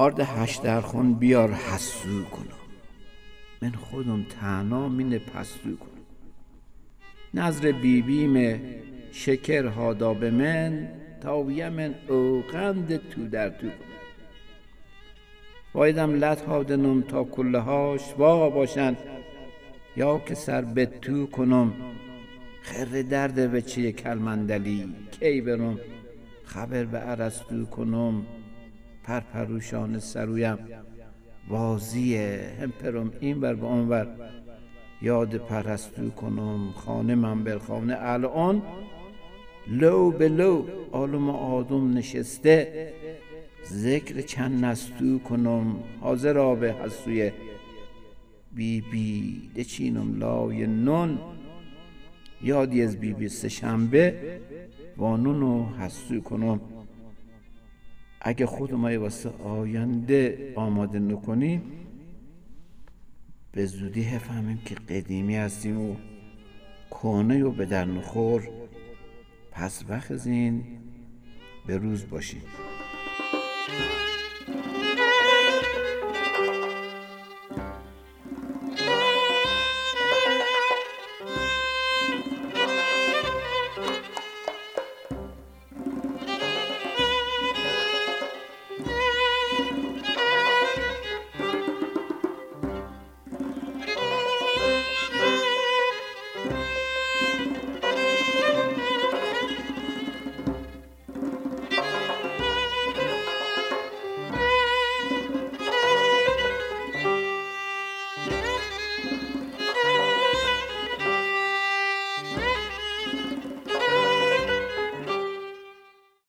آرد هشتر خون بیار حسو کنم، من خودم تنها مینه پستو کنم. نظر بیبیم شکر هادا به من، تاویه من اوغند تو در تو کنم. وایدم لط هادنم تا کله هاش وا باشن، یا که سر به تو کنم. خر درده به چیه کلمندلی، کی برم خبر به ارسطو کنم. پرپروشان سرویم بازیه، هم پرم این ور به اون ور یاد پرستو کنم. خانه من بالخانه الان لو به لو عالم آدم نشسته، ذکر چند نستو کنم. حاضر آب حسوی بی بی دچینم لای نون، یادی از بی بی سه شنبه وانونو حسو کنم. اگه خود ما واسه آینده آماده نکنیم، به زودی هفهمیم که قدیمی هستیم و کهنه و به در نخور. پس وقت زین به روز باشیم.